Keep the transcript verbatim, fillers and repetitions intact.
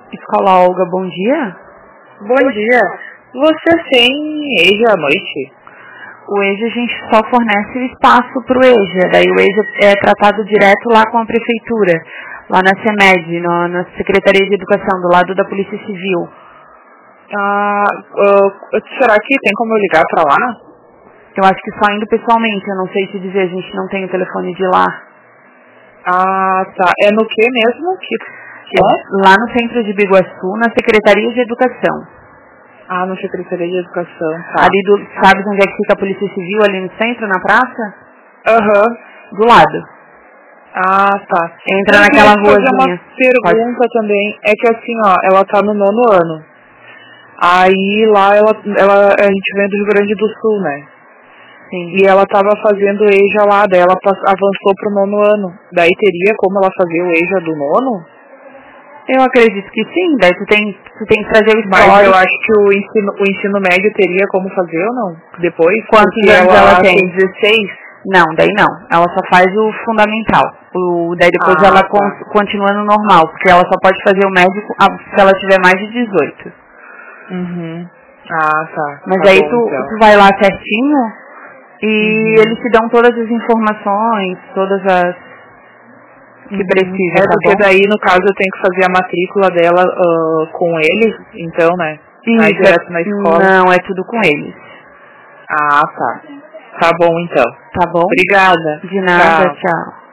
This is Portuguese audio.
Escola Olga, bom dia. Bom dia. Você tem E J A à noite? O E J A a gente só fornece o espaço para o E J A. Daí o E J A é tratado direto lá com a prefeitura, lá na CEMED, no, na Secretaria de Educação, do lado da Polícia Civil. Ah, uh, será que tem como eu ligar pra lá? Eu acho que só indo pessoalmente, eu não sei te dizer, a gente não tem o telefone de lá. Ah, tá. É no que mesmo? Que, que é? Lá no centro de Biguaçu, na Secretaria de Educação. Ah, no Secretaria de Educação, tá. Ali do, sabe onde é que fica a Polícia Civil, ali no centro, na praça? Aham. Uhum. Do lado. Ah, tá. Entra eu naquela ruazinha. fazer uma pergunta Pode. também. É que assim, ó, ela tá no nono ano. Aí lá ela, ela, a gente vem do Rio Grande do Sul, né? Sim. E ela tava fazendo o E J A lá, daí ela avançou pro nono ano. Daí teria como ela fazer o E J A do nono? Eu acredito que sim, daí tu tem, tu tem que trazer o histórico. Mas eu acho que o ensino, o ensino médio teria como fazer ou não? Depois? Quantos anos ela, ela tem? tem dezesseis? Não, daí não. Ela só faz o fundamental. O, daí depois Ah, ela tá. con, continua no normal, porque ela só pode fazer o médio se ela tiver mais de dezoito. Uhum. Ah, tá. Mas Tá aí bom, tu, então. tu vai lá certinho e Uhum. eles te dão todas as informações, todas as que Uhum. precisa, É tá porque bom? daí, no caso, eu tenho que fazer a matrícula dela uh, com eles, então, né? Aí Isso, direto na é, escola. não, é tudo com eles. Ah, tá. Tá bom, então. Tá bom? Obrigada. De nada, Tchau. tchau.